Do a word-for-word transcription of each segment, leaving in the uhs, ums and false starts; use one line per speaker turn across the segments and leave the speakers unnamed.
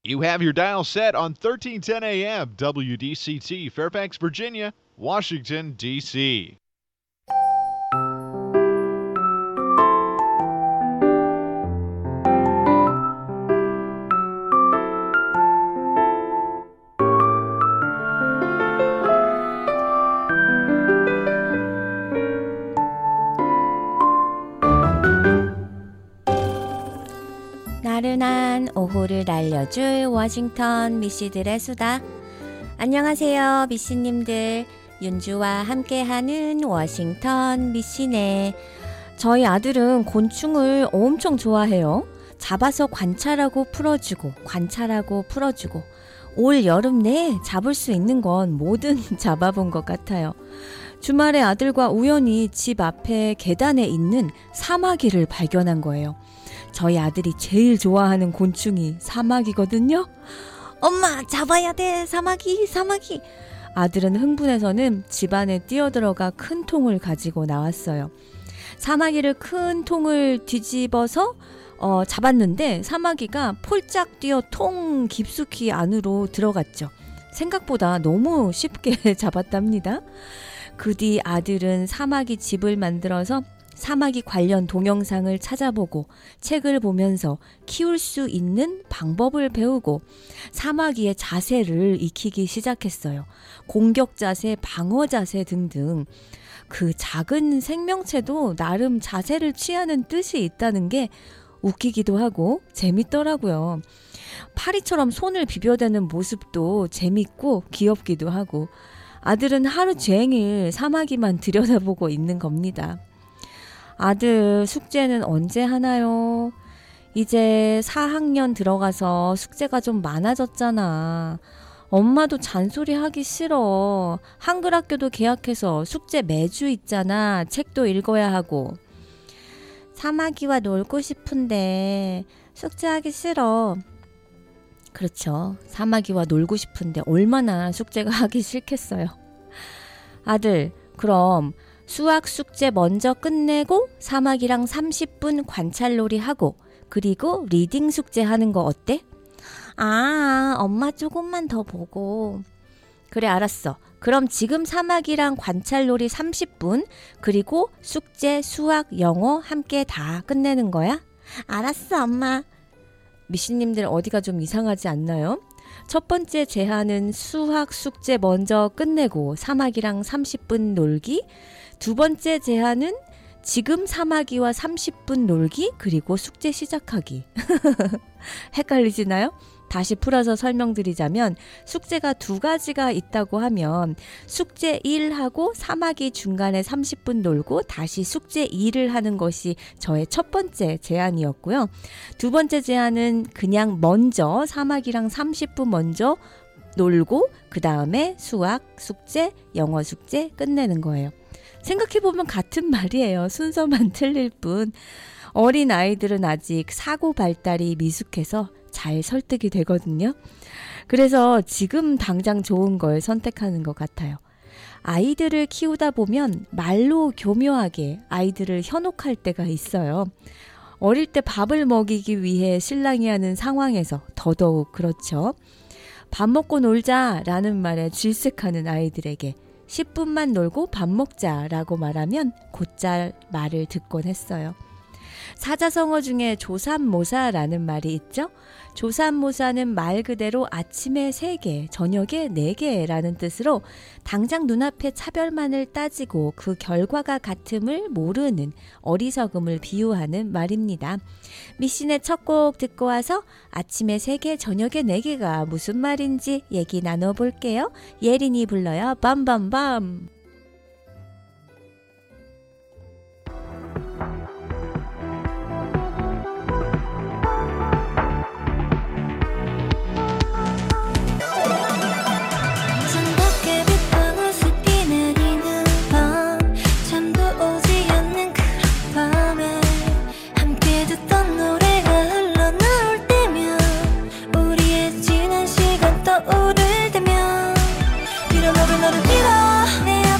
You have your dial set on thirteen ten A M W D C T, Fairfax, Virginia, Washington, D C
나른한 오후를 날려줄 워싱턴 미씨들의 수다. 안녕하세요 미씨님들. 윤주와 함께하는 워싱턴 미씨네. 저희 아들은 곤충을 엄청 좋아해요. 잡아서 관찰하고 풀어주고 관찰하고 풀어주고 올 여름 내에 잡을 수 있는 건 뭐든 잡아본 것 같아요. 주말에 아들과 우연히 집 앞에 계단에 있는 사마귀를 발견한 거예요. 저희 아들이 제일 좋아하는 곤충이 사마귀거든요. 엄마 잡아야 돼, 사마귀 사마귀. 아들은 흥분해서는 집 안에 뛰어들어가 큰 통을 가지고 나왔어요. 사마귀를 큰 통을 뒤집어서 어, 잡았는데 사마귀가 폴짝 뛰어 통 깊숙이 안으로 들어갔죠. 생각보다 너무 쉽게 잡았답니다. 그 뒤 아들은 사마귀 집을 만들어서 사마귀 관련 동영상을 찾아보고 책을 보면서 키울 수 있는 방법을 배우고 사마귀의 자세를 익히기 시작했어요. 공격 자세, 방어 자세 등등. 그 작은 생명체도 나름 자세를 취하는 뜻이 있다는 게 웃기기도 하고 재밌더라고요. 파리처럼 손을 비벼대는 모습도 재밌고 귀엽기도 하고 아들은 하루 종일 사마귀만 들여다보고 있는 겁니다. 아들 숙제는 언제 하나요? 이제 사 학년 들어가서 숙제가 좀 많아졌잖아. 엄마도 잔소리 하기 싫어. 한글 학교도 개학해서 숙제 매주 있잖아. 책도 읽어야 하고. 사마귀와 놀고 싶은데 숙제하기 싫어. 그렇죠. 사마귀와 놀고 싶은데 얼마나 숙제가 하기 싫겠어요. 아들, 그럼 수학 숙제 먼저 끝내고 사마귀랑 삼십 분 관찰놀이 하고 그리고 리딩 숙제 하는 거 어때? 아, 엄마 조금만 더 보고. 그래, 알았어. 그럼 지금 사마귀랑 관찰놀이 삼십 분 그리고 숙제, 수학, 영어 함께 다 끝내는 거야? 알았어, 엄마. 미씨님들 어디가 좀 이상하지 않나요? 첫 번째 제안은 수학 숙제 먼저 끝내고 사마귀랑 삼십 분 놀기. 두 번째 제안은 지금 사마귀와 삼십 분 놀기 그리고 숙제 시작하기. 헷갈리시나요? 다시 풀어서 설명드리자면 숙제가 두 가지가 있다고 하면 숙제 일 하고 사마귀 중간에 삼십 분 놀고 다시 숙제 이를 하는 것이 저의 첫 번째 제안이었고요. 두 번째 제안은 그냥 먼저 사마귀랑 삼십 분 먼저 놀고 그 다음에 수학 숙제, 영어 숙제 끝내는 거예요. 생각해보면 같은 말이에요. 순서만 틀릴 뿐. 어린 아이들은 아직 사고 발달이 미숙해서 잘 설득이 되거든요. 그래서 지금 당장 좋은 걸 선택하는 것 같아요. 아이들을 키우다 보면 말로 교묘하게 아이들을 현혹할 때가 있어요. 어릴 때 밥을 먹이기 위해 신랑이 하는 상황에서 더더욱 그렇죠. 밥 먹고 놀자라는 말에 질색하는 아이들에게 십 분만 놀고 밥 먹자라고 말하면 곧잘 말을 듣곤 했어요. 사자성어 중에 조삼모사라는 말이 있죠. 조삼모사는 말 그대로 아침에 세 개, 저녁에 네 개라는 뜻으로 당장 눈앞에 차별만을 따지고 그 결과가 같음을 모르는 어리석음을 비유하는 말입니다. 미신의 첫 곡 듣고 와서 아침에 세 개, 저녁에 네 개가 무슨 말인지 얘기 나눠볼게요. 예린이 불러요. 밤밤밤.
오를 때면 빌어 너를 너를 빌어 내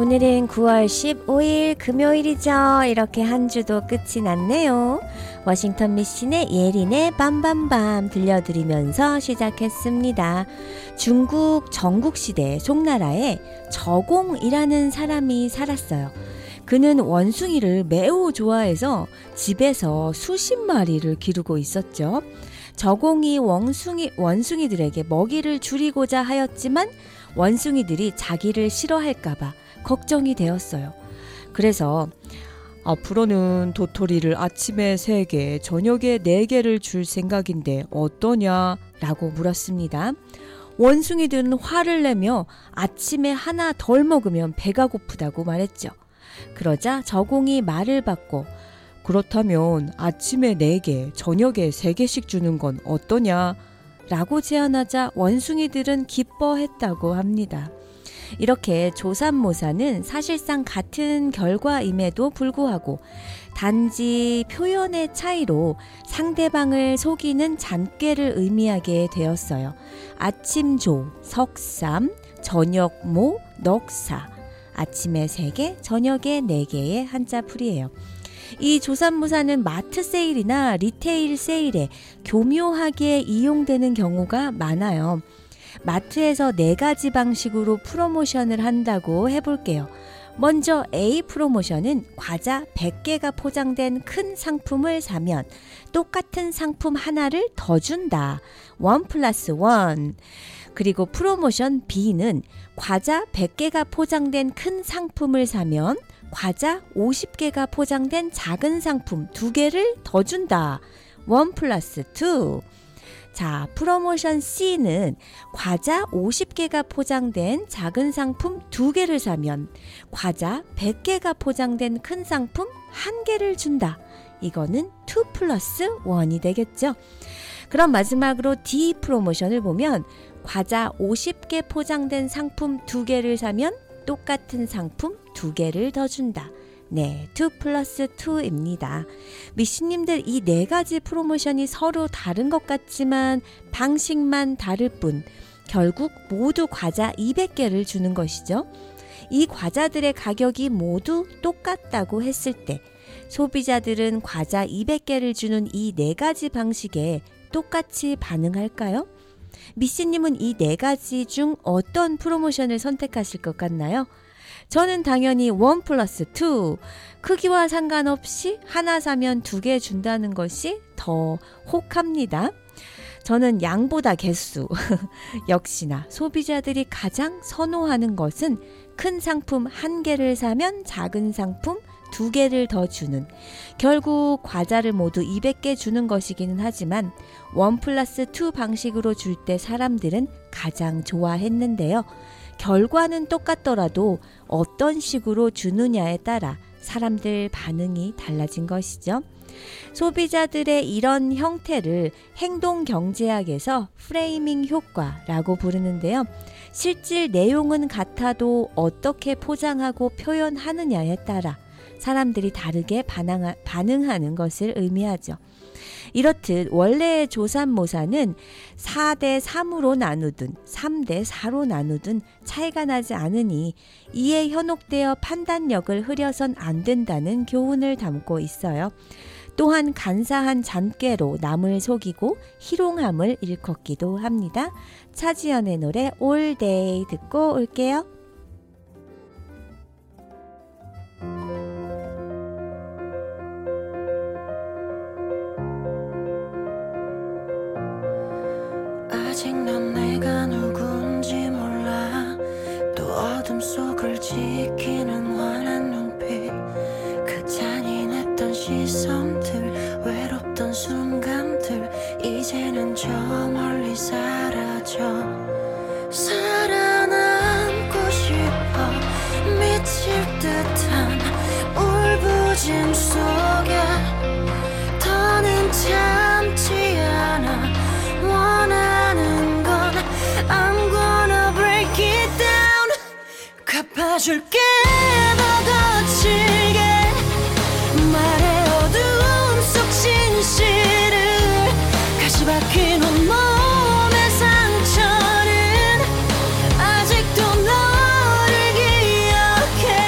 오늘은 구월 십오일 금요일이죠. 이렇게 한 주도 끝이 났네요. 워싱턴 미신의 예린의 빰빰빰 들려드리면서 시작했습니다. 중국 전국시대 송나라에 저공이라는 사람이 살았어요. 그는 원숭이를 매우 좋아해서 집에서 수십 마리를 기르고 있었죠. 저공이 원숭이, 원숭이들에게 먹이를 줄이고자 하였지만 원숭이들이 자기를 싫어할까봐 걱정이 되었어요. 그래서 앞으로는 도토리를 아침에 세 개, 저녁에 네 개를 줄 생각인데 어떠냐? 라고 물었습니다. 원숭이들은 화를 내며 아침에 하나 덜 먹으면 배가 고프다고 말했죠. 그러자 저공이 말을 받고 그렇다면 아침에 네 개, 저녁에 세 개씩 주는 건 어떠냐? 라고 제안하자 원숭이들은 기뻐했다고 합니다. 이렇게 조삼모사는 사실상 같은 결과임에도 불구하고 단지 표현의 차이로 상대방을 속이는 잔꾀를 의미하게 되었어요. 아침조, 석삼, 저녁모, 넉사. 아침에 세 개, 저녁에 네 개의 한자풀이에요. 이 조삼모사는 마트 세일이나 리테일 세일에 교묘하게 이용되는 경우가 많아요. 마트에서 네 가지 방식으로 프로모션을 한다고 해볼게요. 먼저 A 프로모션은 과자 백 개가 포장된 큰 상품을 사면 똑같은 상품 하나를 더 준다. 원 플러스 원. 그리고 프로모션 B는 과자 백 개가 포장된 큰 상품을 사면 과자 오십 개가 포장된 작은 상품 두 개를 더 준다. 원 플러스 투. 자, 프로모션 C는 과자 오십 개가 포장된 작은 상품 두 개를 사면 과자 백 개가 포장된 큰 상품 한 개를 준다. 이거는 투 플러스 원이 되겠죠. 그럼 마지막으로 D 프로모션을 보면 과자 오십 개 포장된 상품 두 개를 사면 똑같은 상품 두 개를 더 준다. 네, 투 플러스 투입니다. 미씨님들 이 네 가지 프로모션이 서로 다른 것 같지만 방식만 다를 뿐 결국 모두 과자 이백 개를 주는 것이죠. 이 과자들의 가격이 모두 똑같다고 했을 때 소비자들은 과자 이백 개를 주는 이 네 가지 방식에 똑같이 반응할까요? 미씨님은 이 네 가지 중 어떤 프로모션을 선택하실 것 같나요? 저는 당연히 원 플러스 투. 크기와 상관없이 하나 사면 두 개 준다는 것이 더 혹합니다. 저는 양보다 개수. 역시나 소비자들이 가장 선호하는 것은 큰 상품 한 개를 사면 작은 상품 두 개를 더 주는, 결국 과자를 모두 이백 개 주는 것이기는 하지만 원 플러스 투 방식으로 줄 때 사람들은 가장 좋아했는데요. 결과는 똑같더라도 어떤 식으로 주느냐에 따라 사람들 반응이 달라진 것이죠. 소비자들의 이런 형태를 행동경제학에서 프레이밍 효과라고 부르는데요. 실질 내용은 같아도 어떻게 포장하고 표현하느냐에 따라 사람들이 다르게 반응하, 반응하는 것을 의미하죠. 이렇듯 원래의 조삼모사는 사 대 삼으로 나누든 삼 대 사로 나누든 차이가 나지 않으니 이에 현혹되어 판단력을 흐려선 안 된다는 교훈을 담고 있어요. 또한 간사한 잔꾀로 남을 속이고 희롱함을 일컫기도 합니다. 차지연의 노래 All Day 듣고 올게요.
아직 넌 내가 누군지 몰라. 또 어둠 속을 지키는 환한 눈빛, 그 잔인했던 시선들, 외롭던 순간들 이제는 저 멀리 사라져. 살아남고 싶어. 미칠 듯한 울부짖음 속에 더는 참지 않아. 원하는 건 I'm gonna break it down. 갚아줄게 더 거칠게. 말해 어두움 속 진실을. 가시 박힌 온몸의 상처는 아직도 너를 기억해.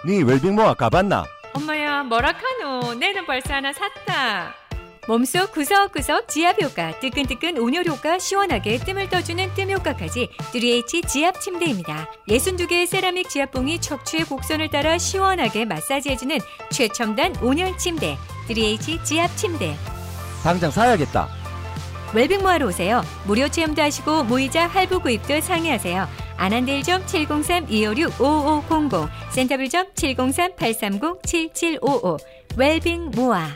네 웰빙모아 가봤나?
엄마야 뭐라카노 내는 벌써 하나 샀다. 몸속 구석구석 지압효과, 뜨끈뜨끈 온열효과, 시원하게 뜸을 떠주는 뜸효과까지 쓰리에이치 지압 침대입니다. 예순두 개의 세라믹 지압봉이 척추의 곡선을 따라 시원하게 마사지해주는 최첨단 온열 침대 쓰리에이치 지압 침대.
당장 사야겠다.
웰빙모아로 오세요. 무료 체험도 하시고 무이자 할부 구입도 상의하세요. 안한대일점 칠공삼 이오육 오오공공, 센터빌점 칠공삼 팔삼공 칠칠오오. 웰빙모아.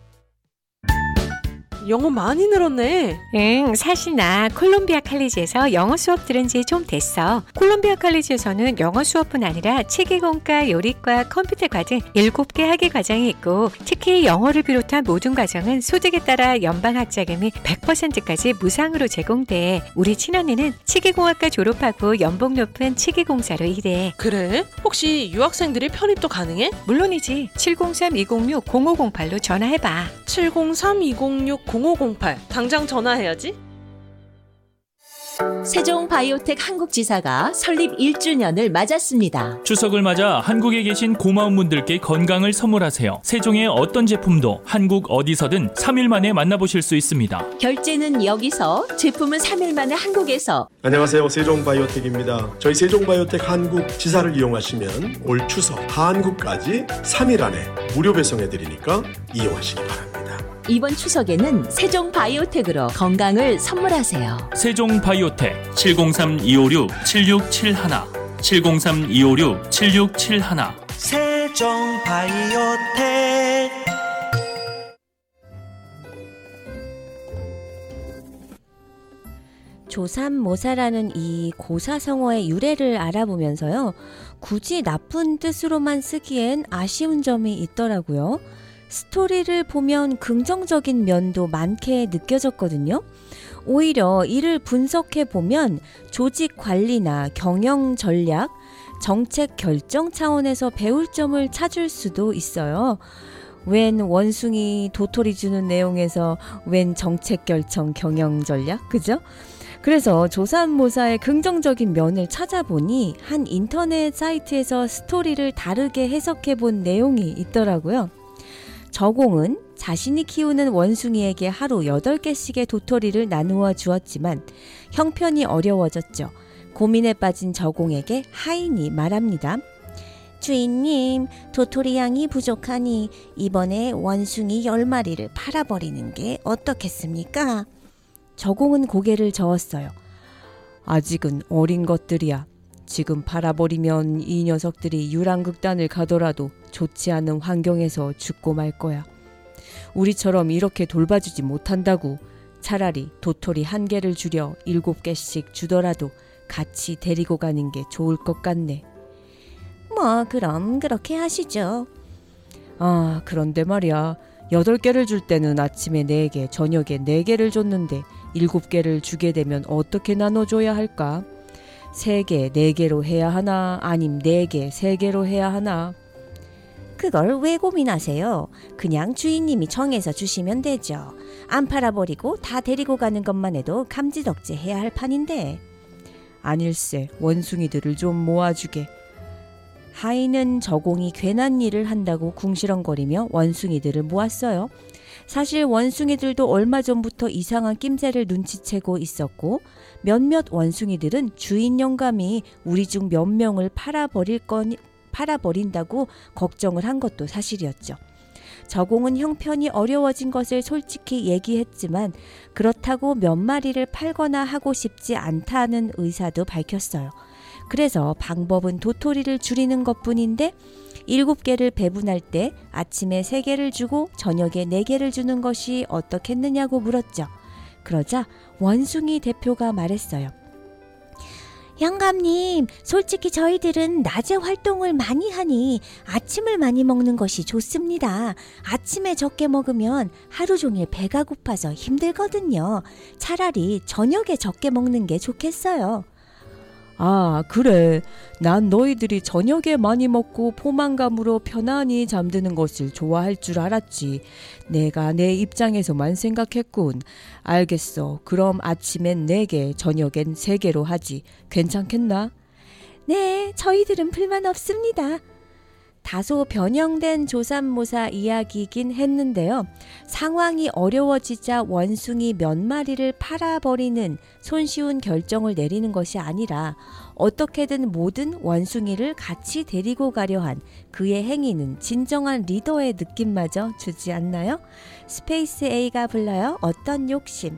영어 많이 늘었네.
응, 사실 나 콜롬비아 칼리지에서 영어 수업 들은 지 좀 됐어. 콜롬비아 칼리지에서는 영어 수업뿐 아니라 체계공과, 요리과, 컴퓨터과 등 일곱 개 학위 과정이 있고, 특히 영어를 비롯한 모든 과정은 소득에 따라 연방학자금이 백 퍼센트까지 무상으로 제공돼. 우리 친언니는 체계공학과 졸업하고 연봉 높은 체계공사로 일해.
그래? 혹시 유학생들이 편입도 가능해?
물론이지. 칠공삼 이공육 공오공팔로 전화해봐.
칠공삼 이공육 공오공팔 당장 전화해야지.
세종바이오텍 한국지사가 설립 일 주년을 맞았습니다.
추석을 맞아 한국에 계신 고마운 분들께 건강을 선물하세요. 세종의 어떤 제품도 한국 어디서든 삼 일 만에 만나보실 수 있습니다.
결제는 여기서, 제품은 삼 일 만에 한국에서.
안녕하세요. 세종바이오텍입니다. 저희 세종바이오텍 한국지사를 이용하시면 올 추석 한국까지 삼 일 안에 무료 배송해드리니까 이용하시기 바랍니다.
이번 추석에는 세종바이오텍으로 건강을 선물하세요.
세종바이오텍 칠공삼 이오육 칠육칠일 칠공삼 이오육 칠육칠일.
세종바이오텍.
조삼모사라는 이 고사성어의 유래를 알아보면서요, 굳이 나쁜 뜻으로만 쓰기엔 아쉬운 점이 있더라고요. 스토리를 보면 긍정적인 면도 많게 느껴졌거든요. 오히려 이를 분석해 보면 조직 관리나 경영 전략, 정책 결정 차원에서 배울 점을 찾을 수도 있어요. 웬 원숭이 도토리 주는 내용에서 웬 정책 결정 경영 전략? 그죠? 그래서 조삼모사의 긍정적인 면을 찾아보니 한 인터넷 사이트에서 스토리를 다르게 해석해 본 내용이 있더라고요. 저공은 자신이 키우는 원숭이에게 하루 여덟 개씩의 도토리를 나누어 주었지만 형편이 어려워졌죠. 고민에 빠진 저공에게 하인이 말합니다. 주인님, 도토리 양이 부족하니 이번에 원숭이 열 마리를 팔아버리는 게 어떻겠습니까? 저공은 고개를 저었어요. 아직은 어린 것들이야. 지금 팔아버리면 이 녀석들이 유랑극단을 가더라도 좋지 않은 환경에서 죽고 말 거야. 우리처럼 이렇게 돌봐주지 못한다고. 차라리 도토리 한 개를 줄여 일곱 개씩 주더라도 같이 데리고 가는 게 좋을 것 같네. 뭐 그럼 그렇게 하시죠. 아, 그런데 말이야. 여덟 개를 줄 때는 아침에 네 개, 저녁에 네 개를 줬는데 일곱 개를 주게 되면 어떻게 나눠줘야 할까? 세 개, 네 개로 해야 하나? 아님 네 개, 세 개로 해야 하나? 그걸 왜 고민하세요? 그냥 주인님이 정해서 주시면 되죠. 안 팔아버리고 다 데리고 가는 것만 해도 감지덕지 해야 할 판인데. 아닐세, 원숭이들을 좀 모아주게. 하인은 저공이 괜한 일을 한다고 궁시렁거리며 원숭이들을 모았어요. 사실 원숭이들도 얼마 전부터 이상한 낌새를 눈치채고 있었고, 몇몇 원숭이들은 주인 영감이 우리 중 몇 명을 팔아버릴 건, 팔아버린다고 걱정을 한 것도 사실이었죠. 저공은 형편이 어려워진 것을 솔직히 얘기했지만 그렇다고 몇 마리를 팔거나 하고 싶지 않다는 의사도 밝혔어요. 그래서 방법은 도토리를 줄이는 것뿐인데 일곱 개를 배분할 때 아침에 세 개를 주고 저녁에 네 개를 주는 것이 어떻겠느냐고 물었죠. 그러자 원숭이 대표가 말했어요. 영감님, 솔직히 저희들은 낮에 활동을 많이 하니 아침을 많이 먹는 것이 좋습니다. 아침에 적게 먹으면 하루 종일 배가 고파서 힘들거든요. 차라리 저녁에 적게 먹는 게 좋겠어요. 아, 그래. 난 너희들이 저녁에 많이 먹고 포만감으로 편안히 잠드는 것을 좋아할 줄 알았지. 내가 내 입장에서만 생각했군. 알겠어. 그럼 아침엔 네 개, 저녁엔 세 개로 하지. 괜찮겠나? 네, 저희들은 불만 없습니다. 다소 변형된 조삼모사 이야기이긴 했는데요. 상황이 어려워지자 원숭이 몇 마리를 팔아버리는 손쉬운 결정을 내리는 것이 아니라 어떻게든 모든 원숭이를 같이 데리고 가려 한 그의 행위는 진정한 리더의 느낌마저 주지 않나요? 스페이스 A가 불러요. 어떤 욕심.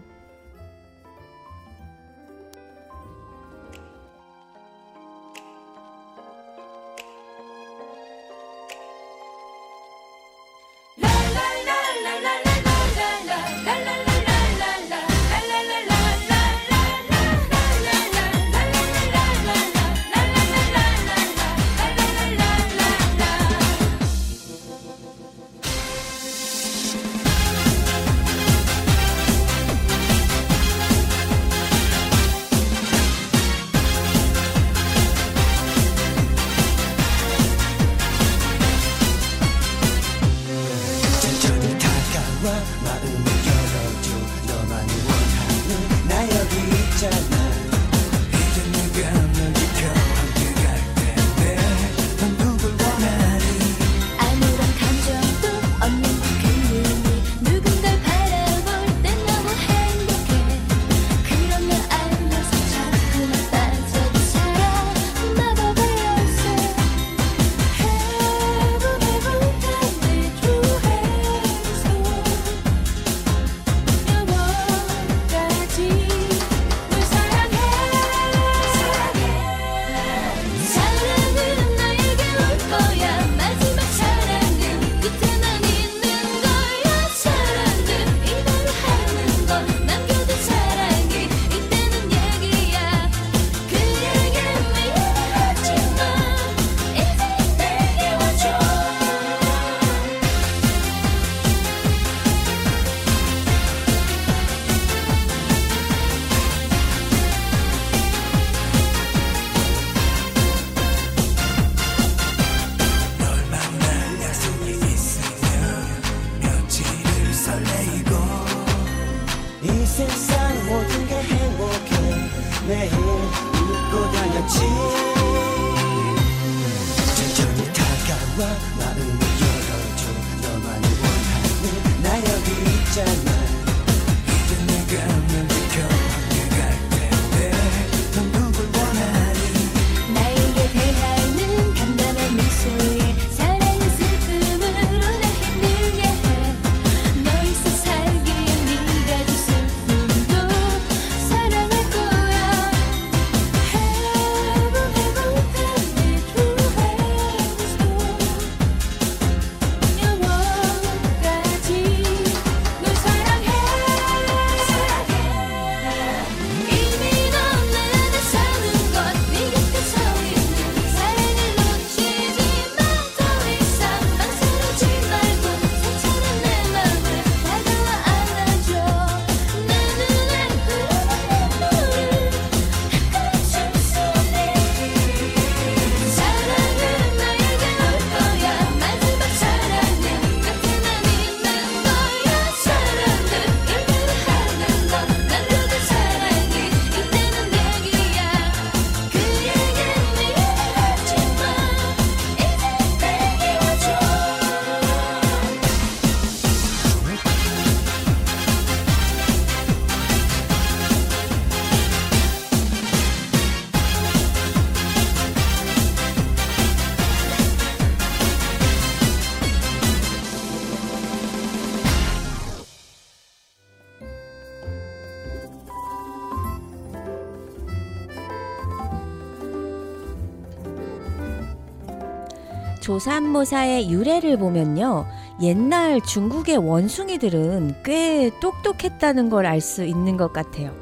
조삼모사의 유래를 보면요. 옛날 중국의 원숭이들은 꽤 똑똑했다는 걸 알 수 있는 것 같아요.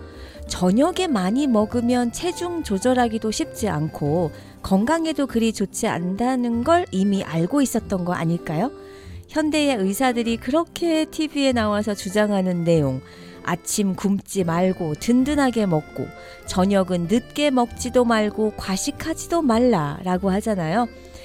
저녁에 많이 먹으면 체중 조절하기도 쉽지 않고 건강에도 그리 좋지 않다는 걸 이미 알고 있었던 거 아닐까요? 현대의 의사들이 그렇게 티비에 나와서 주장하는 내용, 아침 굶지 말고 든든하게 먹고 저녁은 늦게 먹지도 말고 과식하지도 말라라고 하잖아요.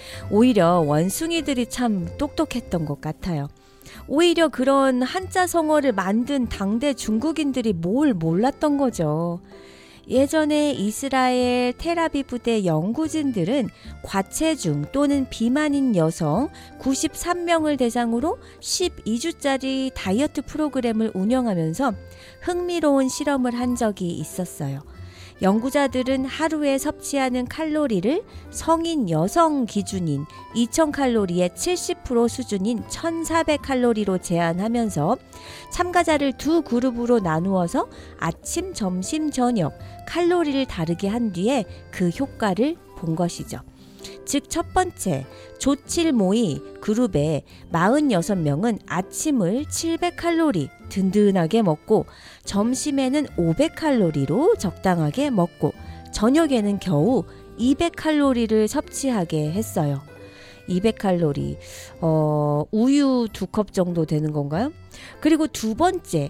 오히려 원숭이들이 참 똑똑했던 것 같아요. 오히려 그런 한자 성어를 만든 당대 중국인들이 뭘 몰랐던 거죠. 예전에 이스라엘 텔아비브대 연구진들은 과체중 또는 비만인 여성 구십삼 명을 대상으로 십이 주짜리 다이어트 프로그램을 운영하면서 흥미로운 실험을 한 적이 있었어요. 연구자들은 하루에 섭취하는 칼로리를 성인 여성 기준인 이천 칼로리의 칠십 퍼센트 수준인 천사백 칼로리로 제한하면서 참가자를 두 그룹으로 나누어서 아침, 점심, 저녁 칼로리를 다르게 한 뒤에 그 효과를 본 것이죠. 즉 첫 번째, 조칠모의 그룹의 사십육 명은 아침을 칠백 칼로리 든든하게 먹고 점심에는 오백 칼로리로 적당하게 먹고 저녁에는 겨우 이백 칼로리를 섭취하게 했어요. 이백 칼로리, 어, 우유 두 컵 정도 되는 건가요? 그리고 두 번째,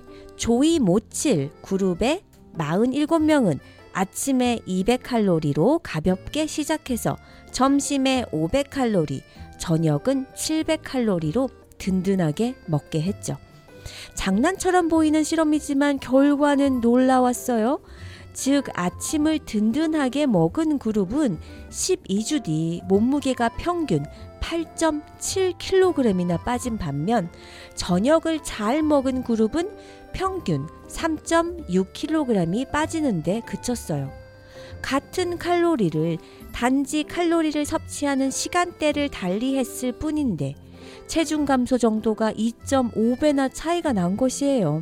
조이모칠 그룹의 사십칠 명은 아침에 이백 칼로리로 가볍게 시작해서 점심에 오백 칼로리, 저녁은 칠백 칼로리로 든든하게 먹게 했죠. 장난처럼 보이는 실험이지만 결과는 놀라웠어요. 즉 아침을 든든하게 먹은 그룹은 십이 주 뒤 몸무게가 평균 팔 점 칠 킬로그램이나 빠진 반면 저녁을 잘 먹은 그룹은 평균 삼 점 육 킬로그램이 빠지는데 그쳤어요. 같은 칼로리를 단지 칼로리를 섭취하는 시간대를 달리했을 뿐인데 체중 감소 정도가 이 점 오 배나 차이가 난 것이에요.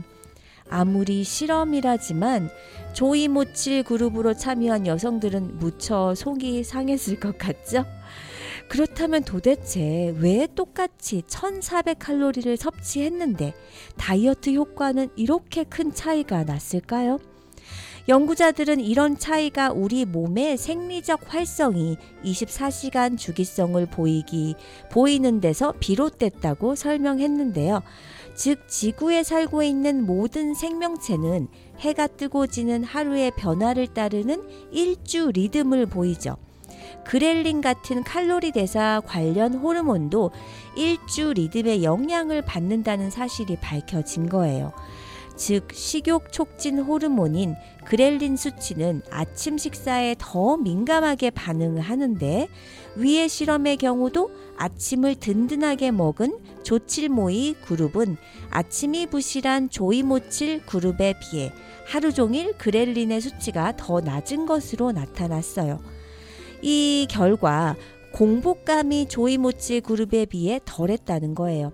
아무리 실험이라지만 조이모칠 그룹으로 참여한 여성들은 무척 속이 상했을 것 같죠? 그렇다면 도대체 왜 똑같이 천사백 칼로리를 섭취했는데 다이어트 효과는 이렇게 큰 차이가 났을까요? 연구자들은 이런 차이가 우리 몸의 생리적 활성이 이십사 시간 주기성을 보이기, 보이는 데서 비롯됐다고 설명했는데요. 즉 지구에 살고 있는 모든 생명체는 해가 뜨고 지는 하루의 변화를 따르는 일주 리듬을 보이죠. 그렐린 같은 칼로리 대사 관련 호르몬도 일주 리듬의 영향을 받는다는 사실이 밝혀진 거예요. 즉 식욕 촉진 호르몬인 그렐린 수치는 아침 식사에 더 민감하게 반응을 하는데 위의 실험의 경우도 아침을 든든하게 먹은 조칠모의 그룹은 아침이 부실한 조이모칠 그룹에 비해 하루 종일 그렐린의 수치가 더 낮은 것으로 나타났어요. 이 결과 공복감이 조이모칠 그룹에 비해 덜했다는 거예요.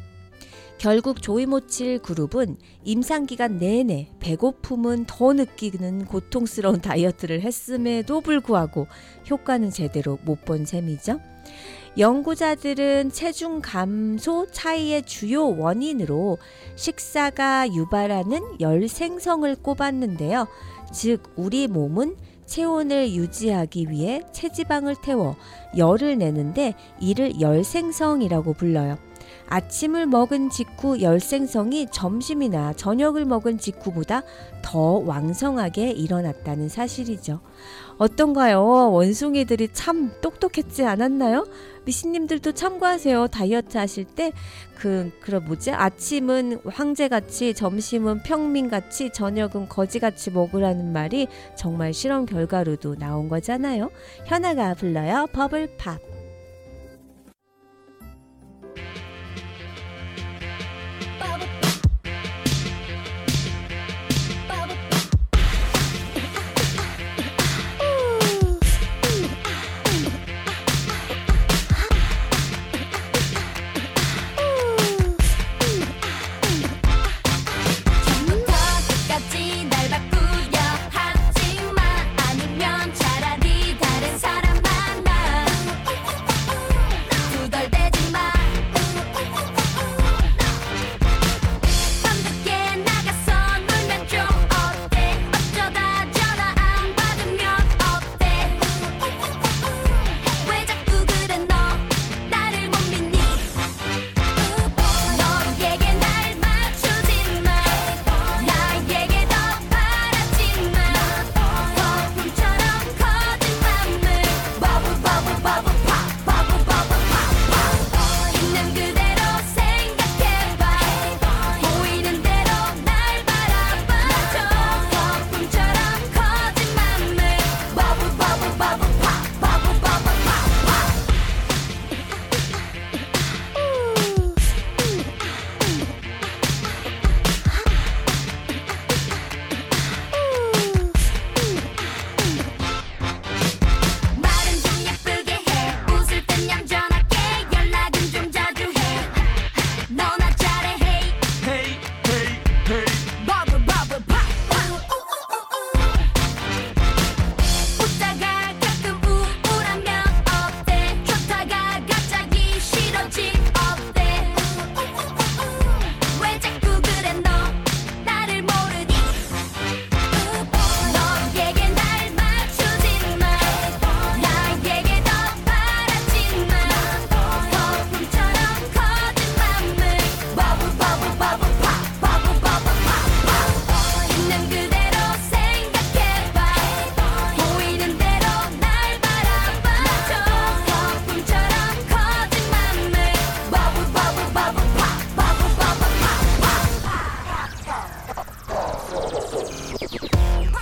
결국 조이모칠 그룹은 임상기간 내내 배고픔은 더 느끼는 고통스러운 다이어트를 했음에도 불구하고 효과는 제대로 못 본 셈이죠. 연구자들은 체중 감소 차이의 주요 원인으로 식사가 유발하는 열 생성을 꼽았는데요. 즉 우리 몸은 체온을 유지하기 위해 체지방을 태워 열을 내는데 이를 열생성이라고 불러요. 아침을 먹은 직후 열생성이 점심이나 저녁을 먹은 직후보다 더 왕성하게 일어났다는 사실이죠. 어떤가요? 원숭이들이 참 똑똑했지 않았나요? 미씨님들도 참고하세요. 다이어트 하실 때 그, 그럼 뭐지? 아침은 황제같이, 점심은 평민같이, 저녁은 거지같이 먹으라는 말이 정말 실험 결과로도 나온 거잖아요. 현아가 불러요. 버블팝.
하지마 아니면 차라리 다른 사람 만나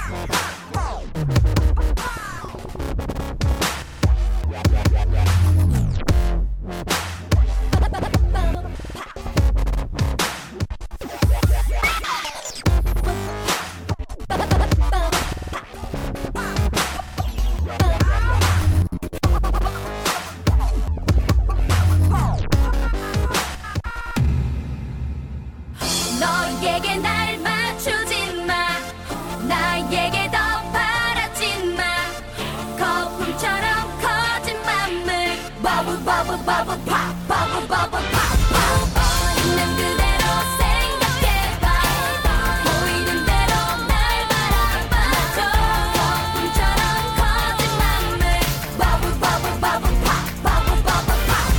너에게 날 맞추지 마 나에게 더 바라지 마 거품처럼 커진 맘을 버블 버블 버블 팝 버블 버블 팝 있는 그대로 생각해봐 보이는 대로 날 바라봐줘 거품처럼 커진 맘을 버블 버블 버블 팝 버블 버블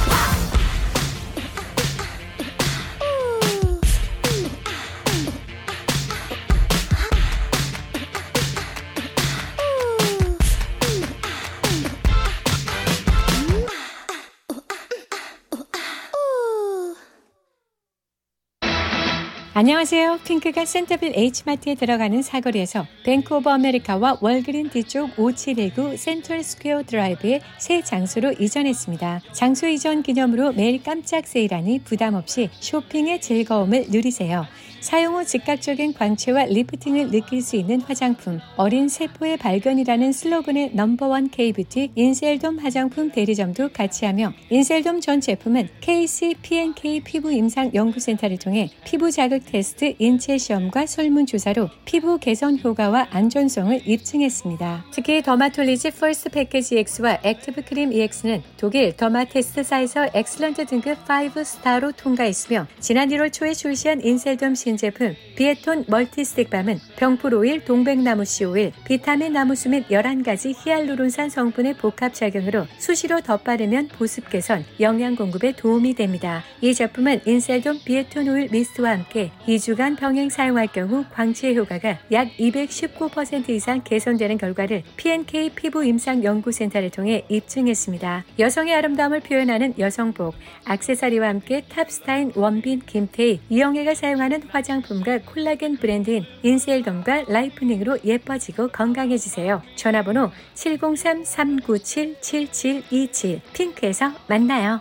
안녕하세요. 핑크가 센터빌 H마트에 들어가는 사거리에서 뱅크 오브 아메리카와 월그린 뒤쪽 오칠일구 센트럴 스퀘어 드라이브의 새 장소로 이전했습니다. 장소 이전 기념으로 매일 깜짝 세일하니 부담 없이 쇼핑의 즐거움을 누리세요. 사용 후 즉각적인 광채와 리프팅을 느낄 수 있는 화장품, 어린 세포의 발견이라는 슬로건의 넘버원 K뷰티 인셀돔 화장품 대리점도 같이 하며 인셀돔 전 제품은 케이씨 피앤케이 피부 임상 연구센터를 통해 피부 자극 테스트 인체 시험과 설문조사로 피부 개선 효과와 안전성을 입증했습니다. 특히 더마톨리지 퍼스트 패키지 이엑스와 액티브 크림 이엑스는 독일 더마테스트사에서 엑셀런트 등급 오 스타로 통과했으며 지난 일월 초에 출시한 인셀돔 신제품 비에톤 멀티스틱밤은 병풀 오일, 동백나무씨 오일, 비타민 나무수 및 열한 가지 히알루론산 성분의 복합작용으로 수시로 덧바르면 보습 개선, 영양 공급에 도움이 됩니다. 이 제품은 인셀돔 비에톤 오일 미스트와 함께 이 주간 병행 사용할 경우 광채 효과가 약 이백십구 퍼센트 이상 개선되는 결과를 피앤케이 피부 임상 연구센터를 통해 입증했습니다. 여성의 아름다움을 표현하는 여성복, 액세서리와 함께 탑스타인 원빈, 김태희, 이영애가 사용하는 화장품과 콜라겐 브랜드인 인셀돔과 라이프닝으로 예뻐지고 건강해지세요. 전화번호 칠공삼 삼구칠 칠칠이칠 핑크에서 만나요.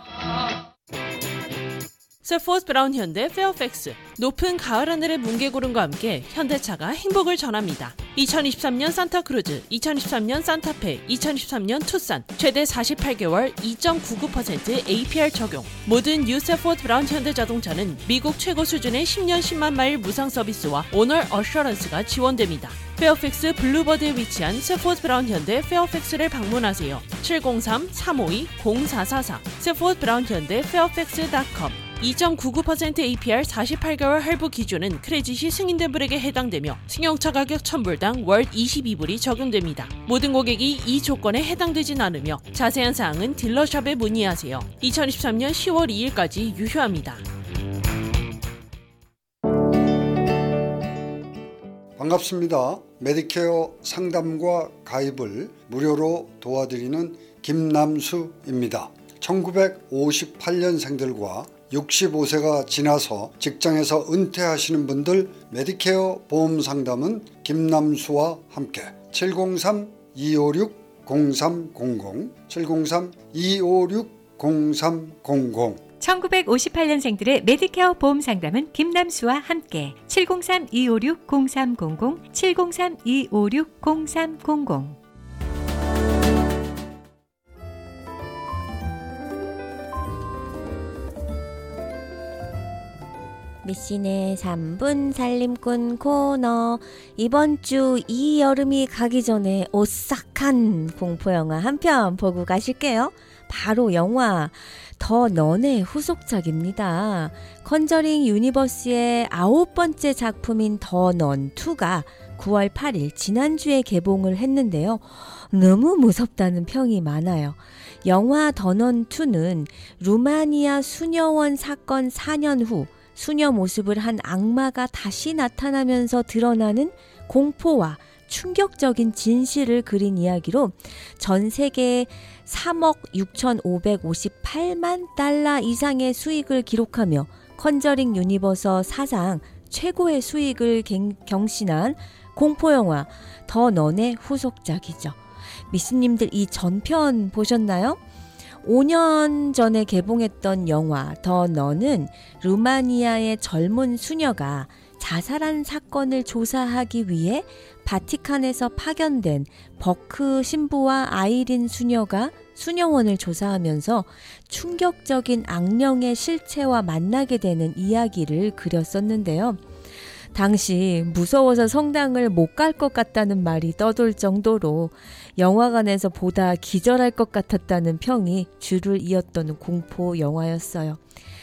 세포스 브라운 현대 페어팩스 높은 가을 하늘의 뭉게구름과 함께 현대차가 행복을 전합니다. 이천이십삼 년 산타크루즈, 이천이십삼 년 산타페, 이천이십삼 년 투싼 최대 사십팔 개월 이 점 구구 퍼센트 에이피알 적용. 모든 뉴 세포스 브라운 현대자동차는 미국 최고 수준의 십 년 십만 마일 무상 서비스와 오너 어셔런스가 지원됩니다. 페어팩스 블루버드에 위치한 세포스 브라운 현대 페어팩스를 방문하세요. 칠공삼 삼오이 공사사사 세포스 브라운 현대 페어팩스 닷컴. 이 점 구구 퍼센트 에이피알 사십팔 개월 할부 기준은 크레딧이 승인된 불에게 해당되며 승용차 가격 천 불당 월 이십이 불이 적용됩니다. 모든 고객이 이 조건에 해당되진 않으며 자세한 사항은 딜러샵에 문의하세요. 이천이십삼 년 시월 이일까지 유효합니다.
반갑습니다. 메디케어 상담과 가입을 무료로 도와드리는 김남수입니다. 천구백오십팔 년생들과 육십오 세가 지나서 직장에서 은퇴하시는 분들 메디케어 보험 상담은 김남수와 함께 칠공삼 이오육 공삼공공 칠공삼 이오육 공삼공공
천구백오십팔 년생들의 메디케어 보험 상담은 김남수와 함께 칠공삼 이오육 공삼공공 칠공삼 이오육 공삼공공.
미신의 삼 분 살림꾼 코너. 이번 주 이 여름이 가기 전에 오싹한 공포영화 한 편 보고 가실게요. 바로 영화 더 넌의 후속작입니다. 컨저링 유니버스의 아홉 번째 작품인 더 넌 투가 구월 팔일 지난주에 개봉을 했는데요. 너무 무섭다는 평이 많아요. 영화 더 넌 투는 루마니아 수녀원 사건 사 년 후 수녀 모습을 한 악마가 다시 나타나면서 드러나는 공포와 충격적인 진실을 그린 이야기로 전 세계에 삼억 육천오백오십팔만 달러 이상의 수익을 기록하며 컨저링 유니버서 사상 최고의 수익을 경신한 공포영화 더 넌의 후속작이죠. 미씨님들 이 전편 보셨나요? 오 년 전에 개봉했던 영화 더 넌은 루마니아의 젊은 수녀가 자살한 사건을 조사하기 위해 바티칸에서 파견된 버크 신부와 아이린 수녀가 수녀원을 조사하면서 충격적인 악령의 실체와 만나게 되는 이야기를 그렸었는데요. 당시 무서워서 성당을 못 갈 것 같다는 말이 떠돌 정도로 영화관에서 보다 기절할 것 같았다는 평이 줄을 이었던 공포 영화였어요.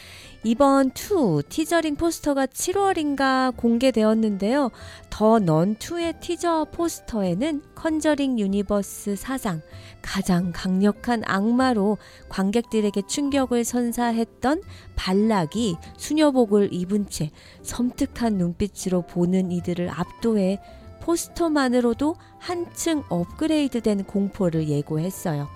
이번 투 티저링 포스터가 칠월인가 공개되었는데요. 더 넌 투의 티저 포스터에는 컨저링 유니버스 사상 가장 강력한 악마로 관객들에게 충격을 선사했던 발락이 수녀복을 입은 채 섬뜩한 눈빛으로 보는 이들을 압도해 포스터만으로도 한층 업그레이드된 공포를 예고했어요.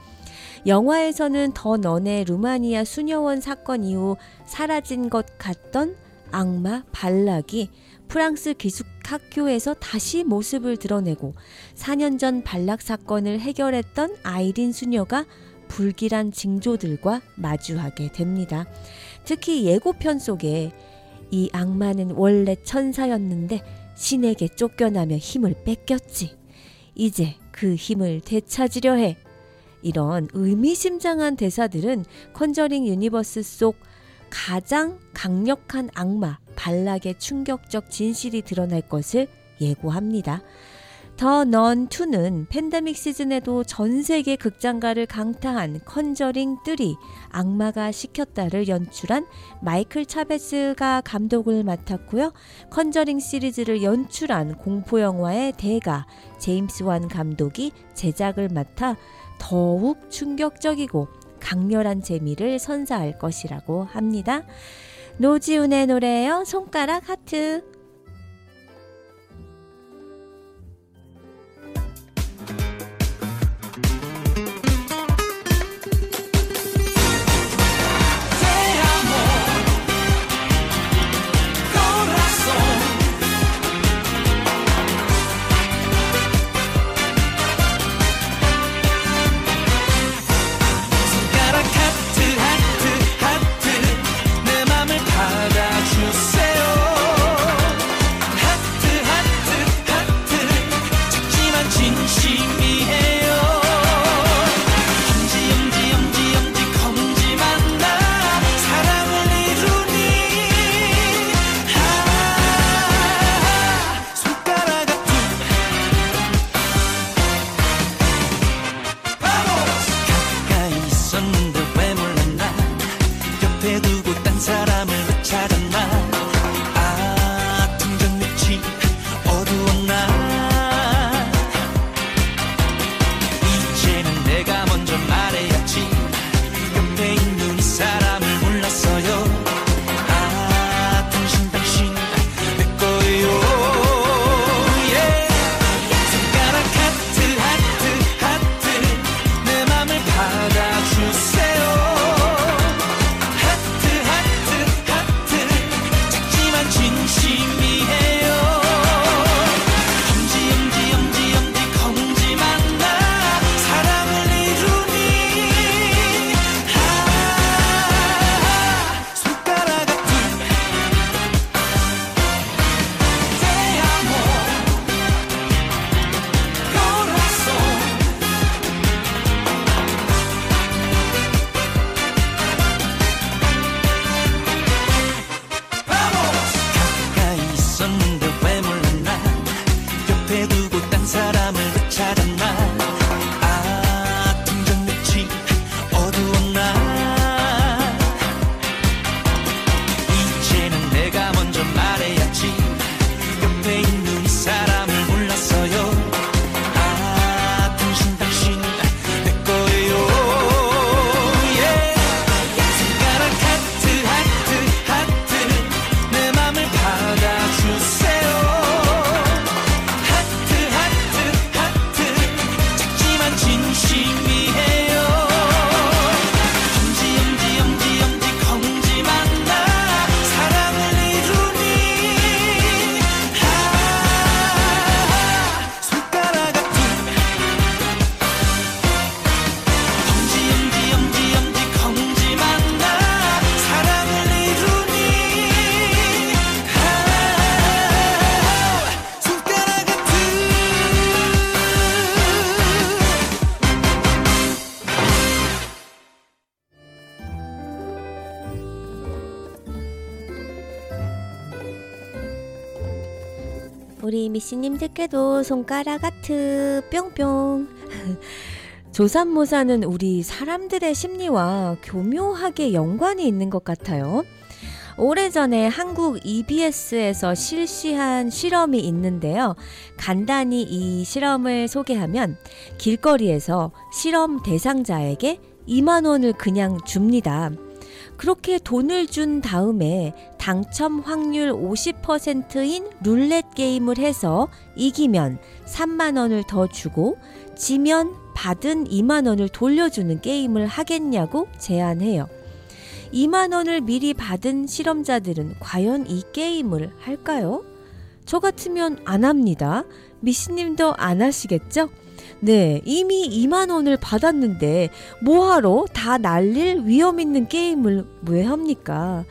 영화에서는 더 넌의 루마니아 수녀원 사건 이후 사라진 것 같던 악마 발락이 프랑스 기숙학교에서 다시 모습을 드러내고 사 년 전 발락 사건을 해결했던 아이린 수녀가 불길한 징조들과 마주하게 됩니다. 특히 예고편 속에 이 악마는 원래 천사였는데 신에게 쫓겨나며 힘을 뺏겼지. 이제 그 힘을 되찾으려 해. 이런 의미심장한 대사들은 컨저링 유니버스 속 가장 강력한 악마 발락의 충격적 진실이 드러날 것을 예고합니다. 더 넌 투는 팬데믹 시즌에도 전 세계 극장가를 강타한 컨저링 쓰리 악마가 시켰다를 연출한 마이클 차베스가 감독을 맡았고요. 컨저링 시리즈를 연출한 공포영화의 대가 제임스 완 감독이 제작을 맡아 더욱 충격적이고 강렬한 재미를 선사할 것이라고 합니다. 노지훈의 노래예요. 손가락 하트.
받아주세요.
우리 미씨님들께도 손가락 하트 뿅뿅. 조삼모사는 우리 사람들의 심리와 교묘하게 연관이 있는 것 같아요. 오래전에 한국 이비에스에서 실시한 실험이 있는데요. 간단히 이 실험을 소개하면 길거리에서 실험 대상자에게 이만 원을 그냥 줍니다. 그렇게 돈을 준 다음에 당첨 확률 오십 퍼센트인 룰렛 게임을 해서 이기면 삼만 원을 더 주고 지면 받은 이만 원을 돌려주는 게임을 하겠냐고 제안해요. 이만 원을 미리 받은 실험자들은 과연 이 게임을 할까요? 저 같으면 안 합니다. 미씨님도 안 하시겠죠? 네, 이미 이만 원을 받았는데 뭐하러 다 날릴 위험 있는 게임을 왜 합니까?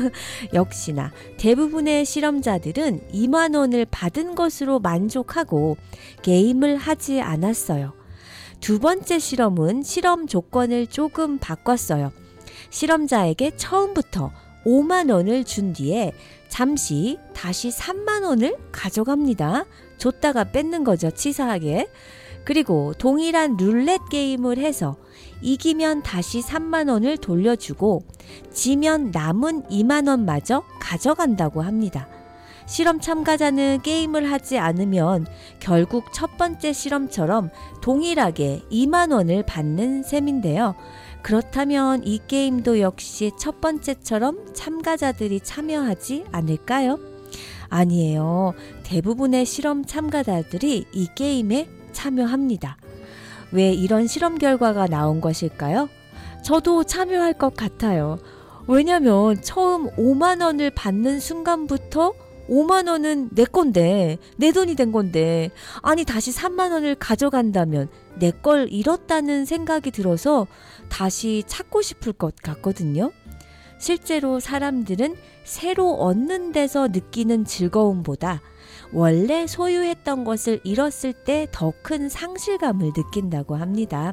역시나 대부분의 실험자들은 이만 원을 받은 것으로 만족하고 게임을 하지 않았어요. 두 번째 실험은 실험 조건을 조금 바꿨어요. 실험자에게 처음부터 오만 원을 준 뒤에 잠시 다시 삼만 원을 가져갑니다. 줬다가 뺏는 거죠, 치사하게. 그리고 동일한 룰렛 게임을 해서 이기면 다시 삼만 원을 돌려주고 지면 남은 이만 원마저 가져간다고 합니다. 실험 참가자는 게임을 하지 않으면 결국 첫 번째 실험처럼 동일하게 이만 원을 받는 셈인데요. 그렇다면 이 게임도 역시 첫 번째처럼 참가자들이 참여하지 않을까요? 아니에요. 대부분의 실험 참가자들이 이 게임에 참여합니다. 왜 이런 실험 결과가 나온 것일까요? 저도 참여할 것 같아요. 왜냐면 처음 오만 원을 받는 순간부터 오만 원은 내 건데, 내 돈이 된 건데, 아니 다시 삼만 원을 가져간다면 내 걸 잃었다는 생각이 들어서 다시 찾고 싶을 것 같거든요. 실제로 사람들은 새로 얻는 데서 느끼는 즐거움보다 원래 소유했던 것을 잃었을 때 더 큰 상실감을 느낀다고 합니다.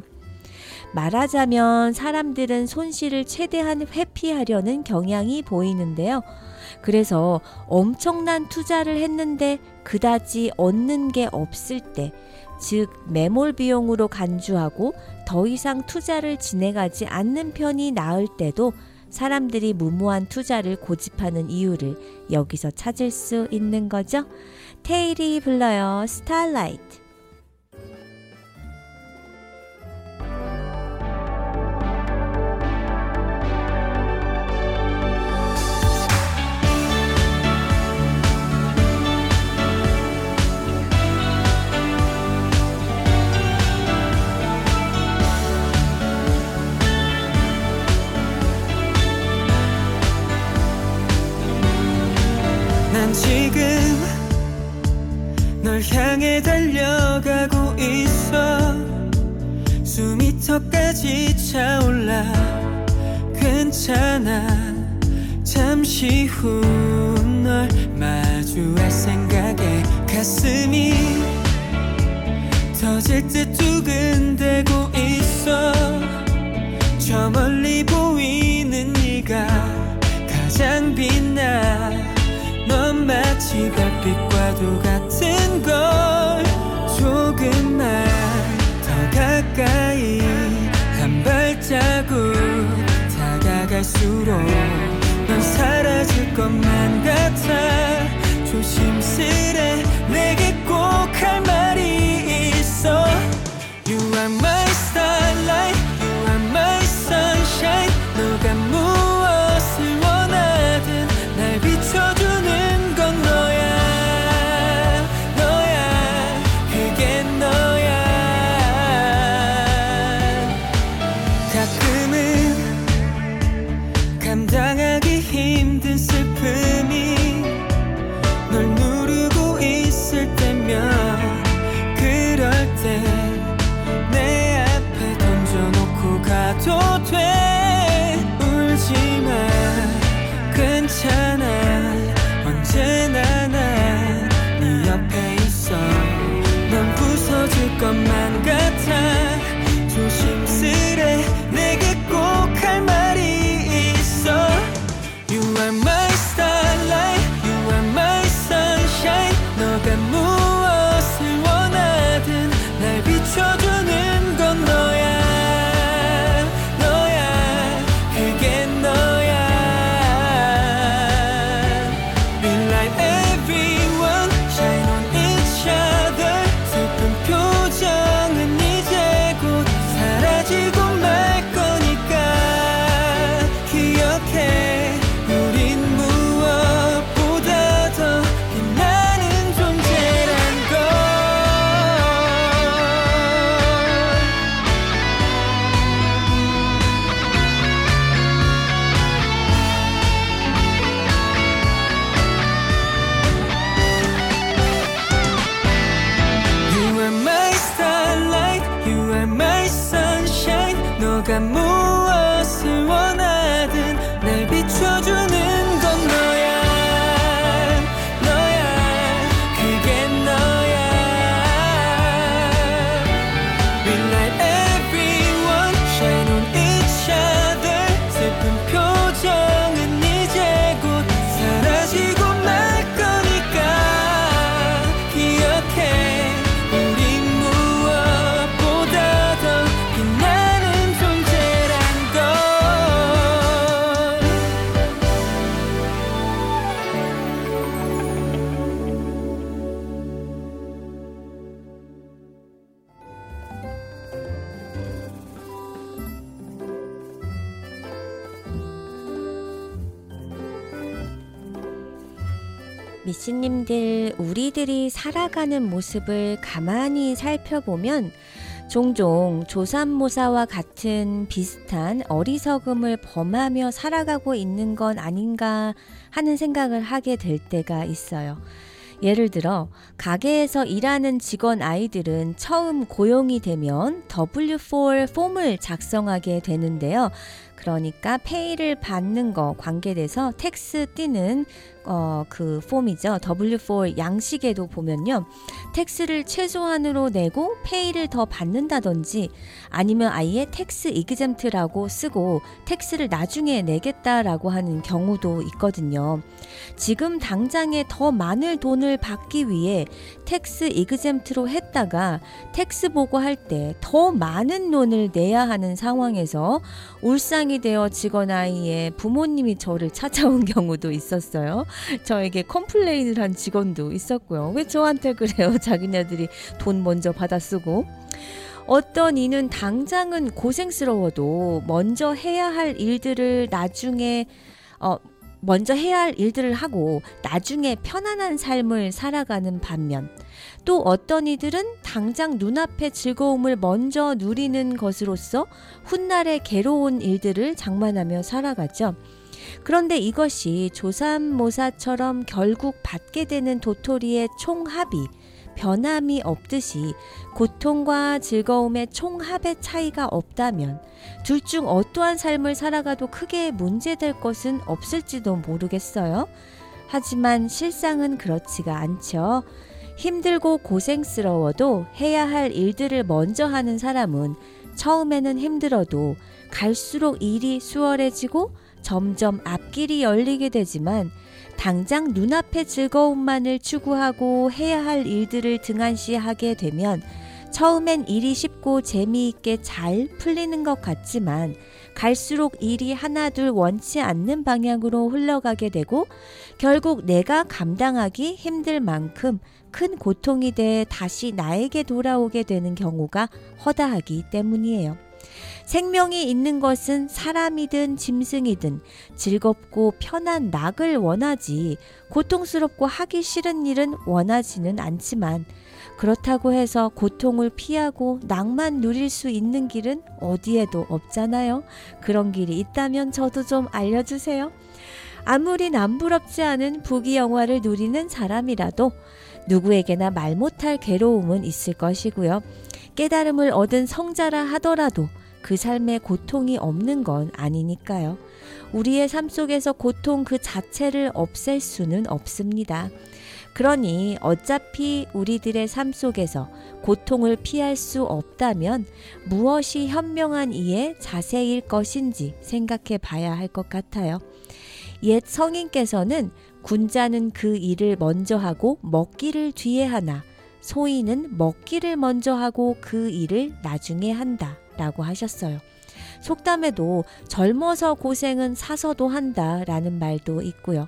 말하자면 사람들은 손실을 최대한 회피하려는 경향이 보이는데요. 그래서 엄청난 투자를 했는데 그다지 얻는 게 없을 때, 즉 매몰 비용으로 간주하고 더 이상 투자를 진행하지 않는 편이 나을 때도 사람들이 무모한 투자를 고집하는 이유를 여기서 찾을 수 있는 거죠. 테일이 불러요. 스타라이트.
난 지금 널 향해 달려가고 있어. 수미터까지 차올라. 괜찮아. 잠시 후 널 마주할 생각에 가슴이 터질 듯 두근대고 있어. 저 멀리 보이는 네가 가장 빛나. 넌 마치 별빛과도 같은 걸. 조금만 더 가까이 한 발자국 다가갈수록 넌 사라질 것만 같아. 조심스레 내게 꼭 할 말이 있어. You are my starlight, you are my sunshine. 너가 무엇을 원하든 날 비춰주는 건 너야. 너야, 그게 너야. 가끔은 감당하기 힘든 슬픔이 널 누르고 있을 때면, 그럴 때 내 앞에 던져놓고 가도 돼. 울지마, 괜찮아. 언제나 난 네 옆에 있어. 넌 부서질 것만 같아. 조심스레 내게 꼭 할 말이 있어. You are my starlight, you are my sunshine. 너가 무
미씨님들, 우리들이 살아가는 모습을 가만히 살펴보면 종종 조삼모사와 같은 비슷한 어리석음을 범하며 살아가고 있는 건 아닌가 하는 생각을 하게 될 때가 있어요. 예를 들어 가게에서 일하는 직원 아이들은 처음 고용이 되면 더블유 사 폼을 작성하게 되는데요. 그러니까 페이를 받는 거 관계돼서 텍스 띄는 어, 그 폼이죠. 더블유 사 양식에도 보면요. 텍스를 최소한으로 내고 페이를 더 받는다든지 아니면 아예 텍스 이그젬트라고 쓰고 텍스를 나중에 내겠다라고 하는 경우도 있거든요. 지금 당장에 더 많은 돈을 받기 위해 텍스 이그젬트로 했다가 텍스 보고할 때 더 많은 돈을 내야 하는 상황에서 울상이 되어 직원 아이의 부모님이 저를 찾아온 경우도 있었어요. 저에게 컴플레인을 한 직원도 있었고요. 왜 저한테 그래요? 자기네들이 돈 먼저 받아 쓰고. 어떤 이는 당장은 고생스러워도 먼저 해야 할 일들을 나중에 어, 먼저 해야 할 일들을 하고 나중에 편안한 삶을 살아가는 반면 또 어떤 이들은 당장 눈앞의 즐거움을 먼저 누리는 것으로서 훗날의 괴로운 일들을 장만하며 살아가죠. 그런데 이것이 조삼모사처럼 결국 받게 되는 도토리의 총합이 변함이 없듯이 고통과 즐거움의 총합의 차이가 없다면 둘 중 어떠한 삶을 살아가도 크게 문제될 것은 없을지도 모르겠어요. 하지만 실상은 그렇지가 않죠. 힘들고 고생스러워도 해야 할 일들을 먼저 하는 사람은 처음에는 힘들어도 갈수록 일이 수월해지고 점점 앞길이 열리게 되지만 당장 눈앞의 즐거움만을 추구하고 해야 할 일들을 등한시하게 되면 처음엔 일이 쉽고 재미있게 잘 풀리는 것 같지만 갈수록 일이 하나둘 원치 않는 방향으로 흘러가게 되고 결국 내가 감당하기 힘들 만큼 큰 고통이 돼 다시 나에게 돌아오게 되는 경우가 허다하기 때문이에요. 생명이 있는 것은 사람이든 짐승이든 즐겁고 편한 낙을 원하지 고통스럽고 하기 싫은 일은 원하지는 않지만 그렇다고 해서 고통을 피하고 낙만 누릴 수 있는 길은 어디에도 없잖아요. 그런 길이 있다면 저도 좀 알려주세요. 아무리 남부럽지 않은 부귀 영화를 누리는 사람이라도 누구에게나 말 못할 괴로움은 있을 것이고요. 깨달음을 얻은 성자라 하더라도 그 삶에 고통이 없는 건 아니니까요. 우리의 삶 속에서 고통 그 자체를 없앨 수는 없습니다. 그러니 어차피 우리들의 삶 속에서 고통을 피할 수 없다면 무엇이 현명한 이의 자세일 것인지 생각해 봐야 할 것 같아요. 옛 성인께서는 군자는 그 일을 먼저 하고 먹기를 뒤에 하나 소인은 먹기를 먼저 하고 그 일을 나중에 한다 라고 하셨어요. 속담에도 젊어서 고생은 사서도 한다 라는 말도 있고요.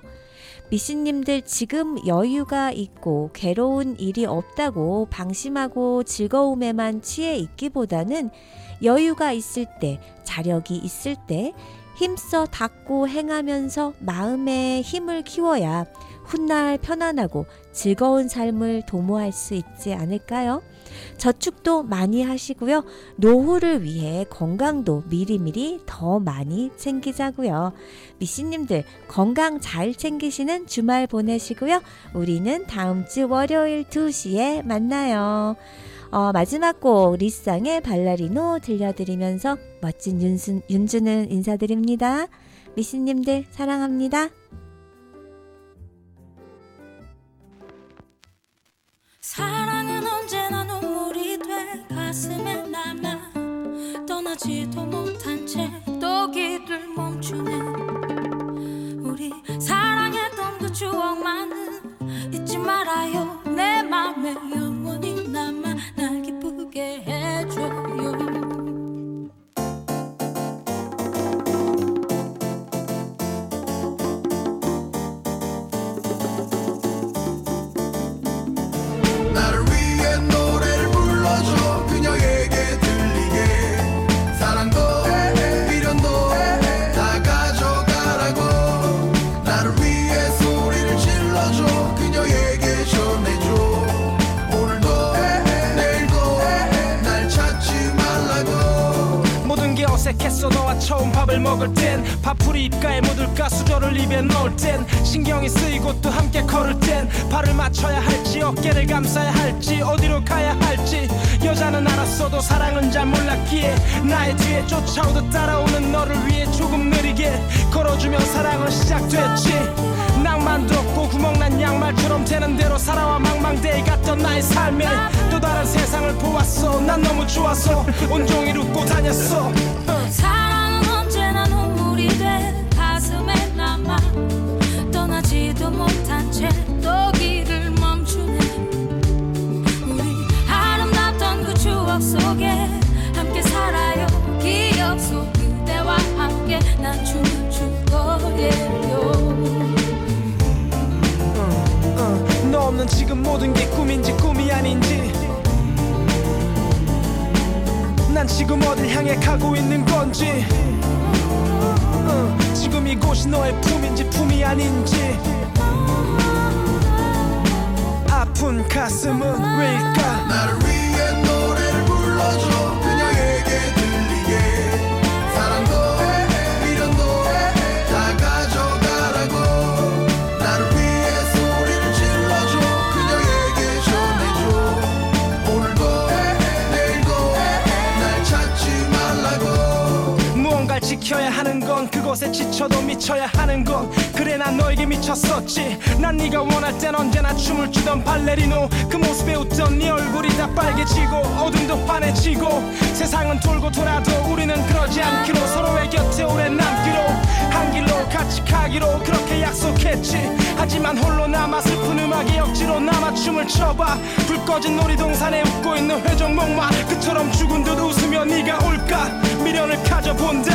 미씨님들 지금 여유가 있고 괴로운 일이 없다고 방심하고 즐거움에만 취해 있기보다는 여유가 있을 때, 자력이 있을 때 힘써 닦고 행하면서 마음의 힘을 키워야 훗날 편안하고 즐거운 삶을 도모할 수 있지 않을까요? 저축도 많이 하시고요. 노후를 위해 건강도 미리미리 더 많이 챙기자고요. 미씨님들 건강 잘 챙기시는 주말 보내시고요. 우리는 다음 주 월요일 두 시에 만나요. 어, 마지막 곡 리쌍의 발라리노 들려드리면서 멋진 윤수, 윤주는 인사드립니다. 미씨님들 사랑합니다.
사랑은 언제나 눈물이 돼 가슴에 남아 떠나지도 못한 채 또 길을 멈추네 우리 사랑했던 그 추억만은 잊지 말아요 내 맘에 영원히 남아 날 기쁘게 해줘요
다 가져가라고 나를 위해 소리를 질러줘 그녀
어색했어 너와 처음 밥을 먹을 땐 밥풀이 입가에 묻을까 수저를 입에 넣을 땐 신경이 쓰이고 또 함께 걸을 땐 발을 맞춰야 할지 어깨를 감싸야 할지 어디로 가야 할지 여자는 알았어도 사랑은 잘 몰랐기에 나의 뒤에 쫓아오듯 따라오는 너를 위해 조금 느리게 걸어주면 사랑은 시작됐지. 낭만도 없고 구멍난 양말처럼 되는 대로 살아와 망망대해 갔던 나의 삶에 또 다른 세상을 보았어. 난 너무 좋아서 온종일 웃고 다녔어.
사랑은 언제나 눈물이 돼 가슴에 남아 떠나지도 못한 채 또 길을 멈추네. 우리 아름답던 그 추억 속에 함께 살아요. 기억 속 그대와 함께 난 춤을 출 거예요.
너 없는 지금 모든 게 꿈인지 꿈이 아닌지 난 지금 어딜 향해 가고 있는 건지 어, 지금 이곳이 너의 품인지 품이 아닌지 아픈 가슴은 왜일까.
나를 위해 노래를 불러줘 그녀에게 들리게 사랑도 미련도 다 가져가라고 나를 위해 소리를 질러줘 그녀에게 전해줘 오늘도 내일도 날 찾지 말라고.
무언가를 지켜야 하는 건 그것에 지쳐도 미쳐야 하는 건 그래 난 너에게 미쳤었지. 난 네가 원할 땐 언제나 춤을 추던 발레리노 그 모습에 웃던 네 얼굴이 다 빨개지고 어둠도 환해지고 세상은 돌고 돌아도 우리는 그러지 않기로 서로의 곁에 오래 남기로 한 길로 같이 가기로 그렇게 약속했지. 하지만 홀로 남아 슬픈 음악에 억지로 남아 춤을 춰봐. 불 꺼진 놀이동산에 웃고 있는 회전목마 그처럼 죽은 듯 웃으며 네가 올까. 미련을 가져본다